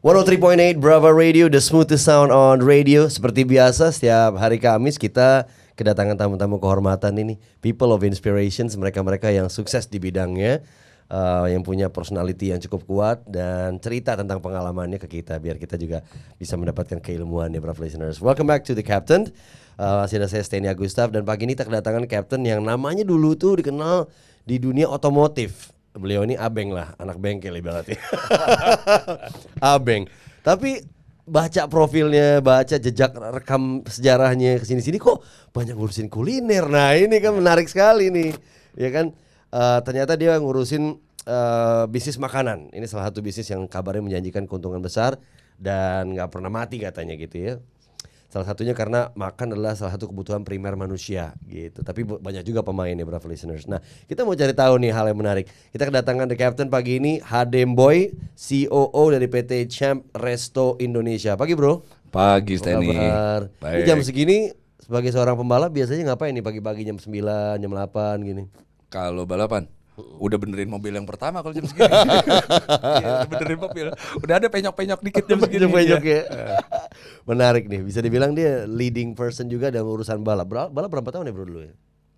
103.8 Brava Radio, the smoothest sound on radio. Seperti biasa, setiap hari Kamis kita kedatangan tamu-tamu kehormatan ini, people of inspiration, mereka-mereka yang sukses di bidangnya, yang punya personality yang cukup kuat dan cerita tentang pengalamannya ke kita, biar kita juga bisa mendapatkan keilmuan ya, Brava listeners. Welcome back to the Captain. Masih ada saya Steny Agustaf, dan pagi ini kita kedatangan Captain yang namanya dulu tuh dikenal di dunia otomotif. Beliau ini abeng lah, anak bengkel ibaratnya. Abeng. Tapi baca profilnya, baca jejak rekam sejarahnya kesini-sini kok banyak ngurusin kuliner. Nah ini kan menarik sekali nih, ya kan? Ternyata dia ngurusin bisnis makanan. Ini salah satu bisnis yang kabarnya menjanjikan keuntungan besar dan nggak pernah mati katanya gitu ya. Salah satunya karena makan adalah salah satu kebutuhan primer manusia gitu. Tapi banyak juga pemainnya, Brava listeners. Nah, kita mau cari tahu nih hal yang menarik. Kita kedatangan The Captain pagi ini, Hadem Boy, COO dari PT Champ Resto Indonesia. Pagi bro. Pagi Steny. Ini jam segini sebagai seorang pembalap biasanya ngapain nih pagi-pagi jam 9, jam 8 gini? Kalau balapan udah benerin mobil yang pertama kalau jam segini. Iya, udah benerin mobil. Udah ada penyok-penyok dikit jam segini. Penyok ya. Menarik nih, bisa dibilang dia leading person juga dalam urusan balap. Balap berapa tahun ya bro dulu ya?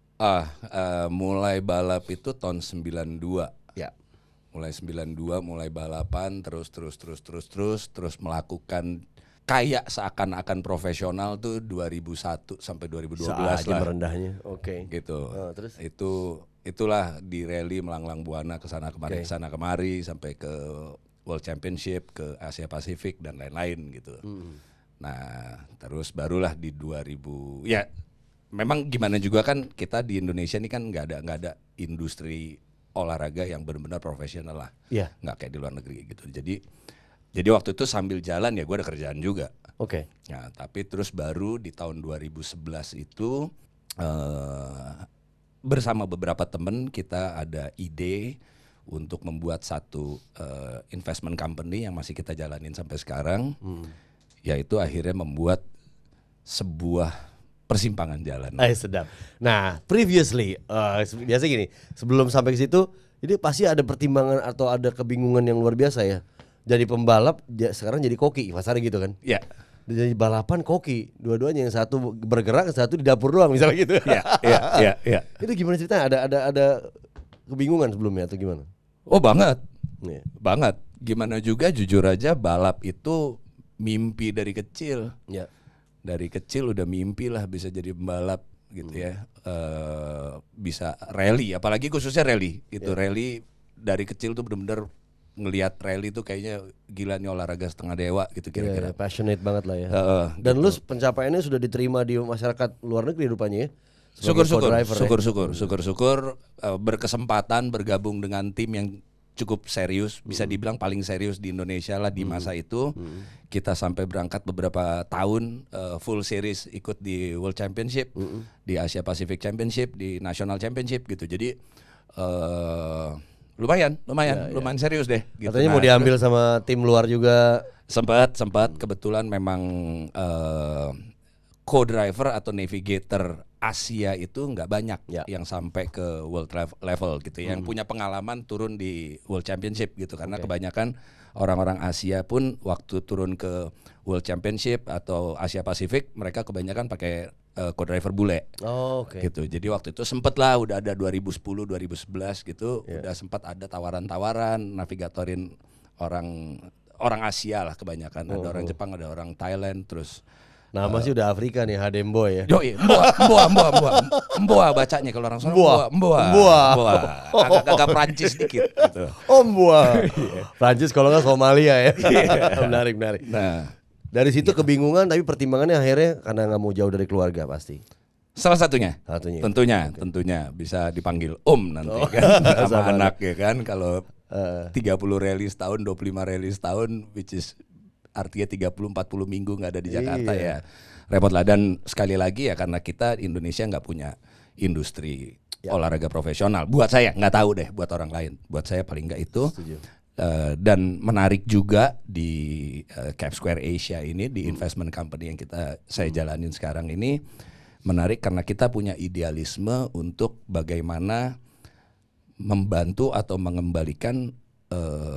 Mulai balap itu tahun 92. Ya. Mulai 92 mulai balapan terus melakukan kayak seakan-akan profesional tuh 2001 sampai 2012 lah. Merendahnya. Oke. Gitu. Terus Itulah di rally melanglang buana kesana kemari sampai ke World Championship, ke Asia Pasifik dan lain-lain gitu. Nah, terus barulah di 2000 ya memang gimana juga kan kita di Indonesia ini kan nggak ada industri olahraga yang benar-benar profesional lah. Iya. Nggak kayak di luar negeri gitu. Jadi waktu itu sambil jalan ya gue ada kerjaan juga. Oke. Nah, tapi terus baru di tahun 2011 itu bersama beberapa teman kita ada ide untuk membuat satu investment company yang masih kita jalanin sampai sekarang, yaitu akhirnya membuat sebuah persimpangan jalan. Sedap. Nah, previously, biasa gini, sebelum sampai ke situ, ini pasti ada pertimbangan atau ada kebingungan yang luar biasa ya. Jadi pembalap, sekarang jadi koki, pasarnya gitu kan? Iya. Jadi balapan koki, dua-duanya, yang satu bergerak, yang satu di dapur doang misalnya gitu. Iya. Itu gimana ceritanya? Ada kebingungan sebelumnya atau gimana? Oh banget, Yeah. banget. Gimana juga jujur aja balap itu mimpi dari kecil. Ya. Dari kecil udah mimpi lah bisa jadi pembalap gitu ya. Bisa rally, apalagi khususnya rally. Itu rally dari kecil tuh bener-bener ngelihat rally tuh kayaknya gila nih olahraga setengah dewa gitu kira-kira. Yeah, passionate banget lah ya. Dan Gitu. lu pencapaiannya sudah diterima di masyarakat luar negeri rupanya ya. Syukur-syukur berkesempatan bergabung dengan tim yang cukup serius, bisa dibilang paling serius di Indonesia lah di masa itu. Kita sampai berangkat beberapa tahun full series ikut di World Championship, di Asia Pacific Championship, di National Championship gitu. Jadi lumayan serius deh gitu. Katanya mau diambil sama tim luar juga. Sempat kebetulan memang co-driver atau navigator Asia itu nggak banyak yang sampai ke world level gitu ya. Yang punya pengalaman turun di World Championship gitu, karena kebanyakan orang-orang Asia pun waktu turun ke World Championship atau Asia Pasifik mereka kebanyakan pakai co-driver bule. Gitu. Jadi waktu itu sempet lah udah ada 2010 2011 gitu, udah sempat ada tawaran-tawaran navigatorin orang Asia lah kebanyakan. Ada orang Jepang, ada orang Thailand, terus Nama sih udah Afrika nih, Hadem Boy ya. Yoi, Mboa bacanya kalau orang sana. Mboa. Agak Prancis dikit gitu. Mboa. Prancis kalau nggak Somalia ya. Menarik. Nah, dari situ kebingungan, tapi pertimbangannya akhirnya karena nggak mau jauh dari keluarga pasti. salah satunya. Tentunya bisa dipanggil Om nanti kan sama anak ya kan. Kalau 30 rally setahun, 25 rally setahun, which is artinya 30-40 minggu nggak ada di Jakarta ya repot lah. Dan sekali lagi ya karena kita Indonesia nggak punya industri olahraga profesional. Buat saya, nggak tahu deh buat orang lain. Buat saya paling nggak itu. Dan menarik juga di Cap Square Asia ini, di investment company yang saya jalanin sekarang ini, menarik karena kita punya idealisme untuk bagaimana membantu atau mengembalikan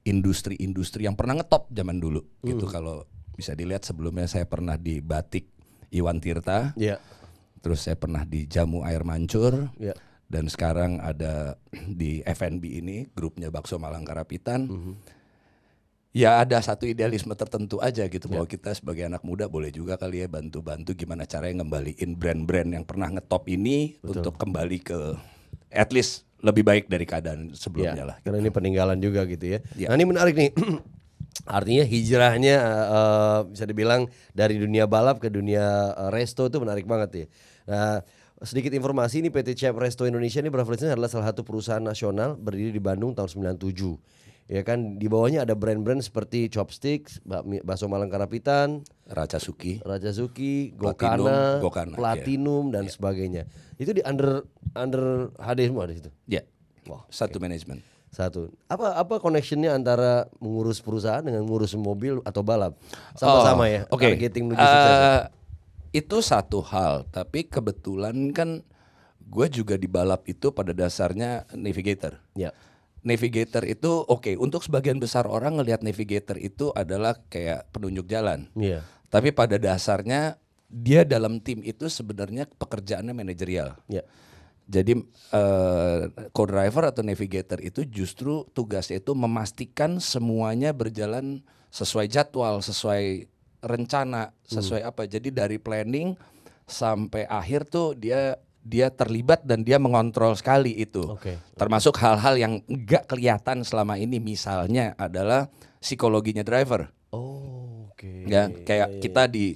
industri-industri yang pernah ngetop zaman dulu. Gitu kalau bisa dilihat sebelumnya saya pernah di Batik Iwan Tirta. Terus saya pernah di Jamu Air Mancur. Dan sekarang ada di F&B ini, grupnya Bakso Malang Karapitan. Ya ada satu idealisme tertentu aja gitu bahwa kita sebagai anak muda boleh juga kali ya bantu-bantu gimana caranya ngembaliin brand-brand yang pernah ngetop ini untuk kembali ke at least lebih baik dari keadaan sebelumnya lah. Karena ini peninggalan juga gitu ya. Nah ini menarik nih. Artinya hijrahnya bisa dibilang dari dunia balap ke dunia resto itu menarik banget ya. Nah, sedikit informasi, ini PT Chef Resto Indonesia ini berafiliasi adalah salah satu perusahaan nasional berdiri di Bandung tahun 97. Ya kan, di bawahnya ada brand-brand seperti Chopsticks, Bakso Malang Karapitan, Raja Suki, Gokana, Platinum dan sebagainya. Itu di under HD semua di situ. Satu manajemen. Satu. Apa connectionnya antara mengurus perusahaan dengan mengurus mobil atau balap? Sama-sama ya. Targeting menuju sukses. Itu satu hal, tapi kebetulan kan gue juga di balap itu pada dasarnya navigator. Navigator itu untuk sebagian besar orang ngelihat navigator itu adalah kayak penunjuk jalan. Tapi pada dasarnya dia dalam tim itu sebenarnya pekerjaannya manajerial. Jadi co-driver atau navigator itu justru tugasnya itu memastikan semuanya berjalan sesuai jadwal, sesuai rencana, sesuai apa. Jadi dari planning sampai akhir tuh dia terlibat dan dia mengontrol sekali itu. Termasuk hal-hal yang enggak kelihatan selama ini, misalnya adalah psikologinya driver. Ya, kayak kita di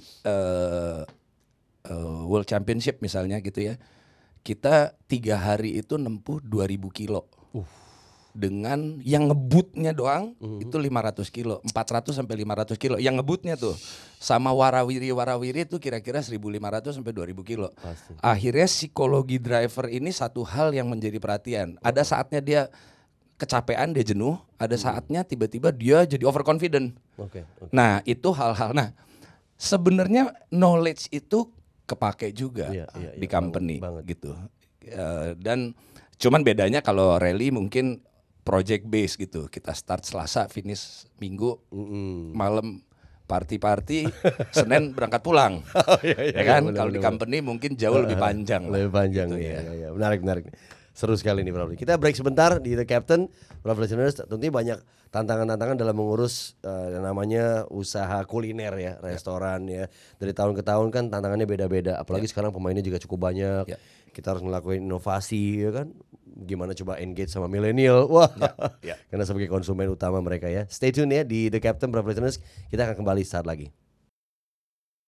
World Championship misalnya gitu ya. Kita 3 hari itu nempuh 2000 kilo. Dengan yang ngebutnya doang itu 500 kilo, 400 sampai 500 kilo. Yang ngebutnya tuh sama warawiri itu kira-kira 1500 sampai 2000 kilo. Akhirnya psikologi driver ini satu hal yang menjadi perhatian. Ada saatnya dia kecapean, dia jenuh. Ada saatnya tiba-tiba dia jadi overconfident. Nah itu hal-hal. Nah sebenarnya knowledge itu kepake juga di company banget. Gitu. Dan cuman bedanya kalau rally mungkin project base gitu. Kita start Selasa, finish Minggu, malam party, Senin berangkat pulang. Ya kan? Kalau di company mungkin jauh lebih panjang. Lebih panjang gitu, ya. Menarik. Seru sekali nih Prof. Kita break sebentar di The Captain. Prof. Listeners, tentunya banyak tantangan-tantangan dalam mengurus namanya usaha kuliner ya, restoran ya. Dari tahun ke tahun kan tantangannya beda-beda. Apalagi sekarang pemainnya juga cukup banyak. Kita harus ngelakuin inovasi ya kan. Gimana coba engage sama milenial. Wah. Karena sebagai konsumen utama mereka ya. Stay tune ya di The Captain, Prof. Listeners. Kita akan kembali saat lagi.